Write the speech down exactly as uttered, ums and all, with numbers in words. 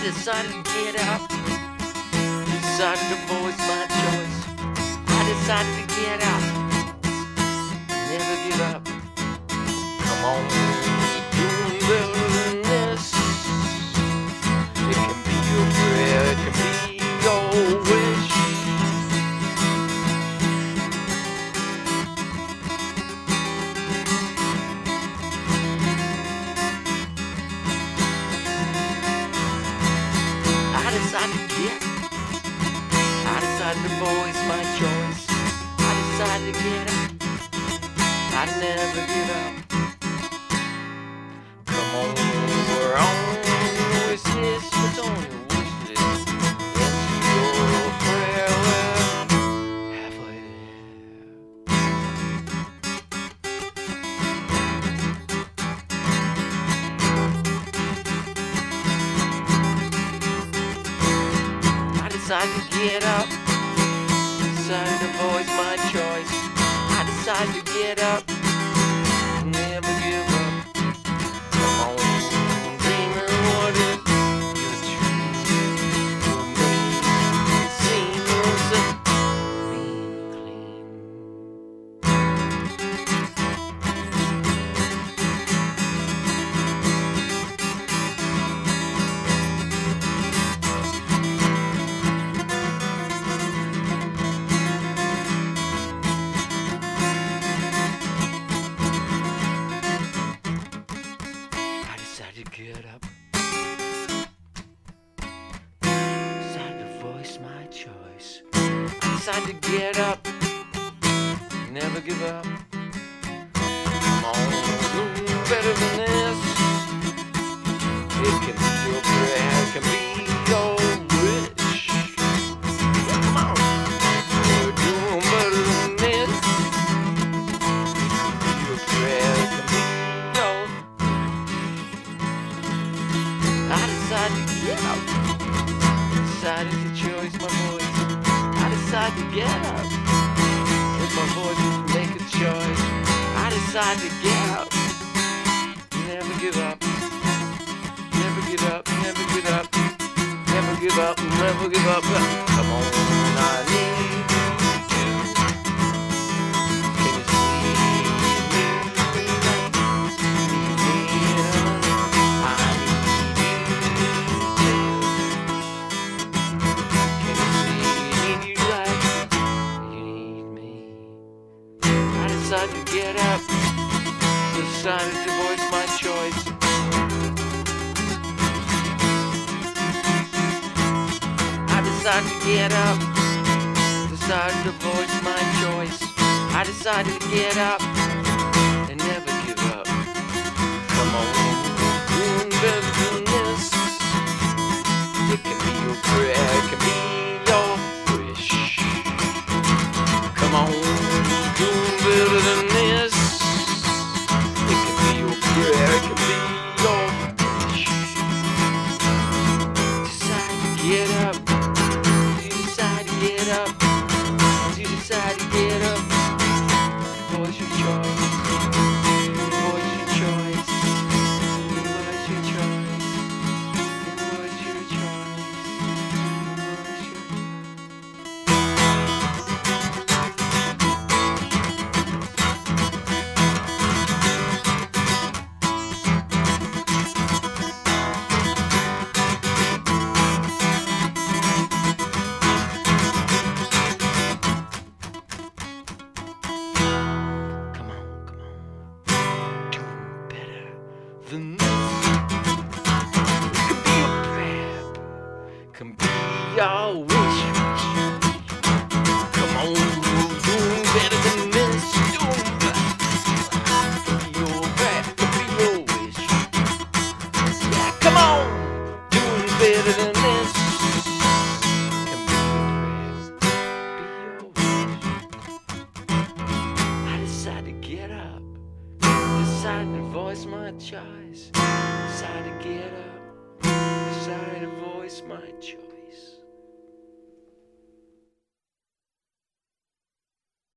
decided to get up. Decided to voice my choice. I decided to get up. Never give up. Come on, doing better than this. It can be your prayer, it can be your wish. I decided to get. I decided to voice my choice. I decided to get up. I'd never give up. Come on, we're on your wish list. What's on your wish list? It's your prayer. We're halfway there. I decided to get up. Decided to voice my choice. I decided to get up. Never give up. Come on, dreaming what is your truth for me. Seems to be clean. Decided to get up. Decided to voice my choice. I decided to get up. Never give up. Come on, do better than this. It can be your prayer, it can be your wish. Come on, we're doing better than this. It can be your prayer, it can be your. I decided to get up. Decided to choose my voice. I decided to get up. With my voice to make a choice. I decided to get up. Never give up. Never give up. Never give up. Never give up. Never give up. Come on, I need you. Can you see me? Decided to get up. Decided to voice my choice. I decided to get up. Decided to voice my choice. I decided to get up and never give up. Come on, doing better than this. It can be your prayer, it can be your wish. Come on, doing better than this. It can be your prayer, it can be your wish. Decide to get up. You decide to get up. You decide to get up. Voice your choice. Voice your choice. Voice your choice. Voice your choice. Voice your than this. It could be a prayer, can be your wish. Come on, doing better than this. Doing better. Can be your prayer, can be your wish. Yeah, come on, doing better than this. Can be your prayer, be your wish. I decided to get up. Decided to voice my choice. Decided to get up. Decided to voice my choice.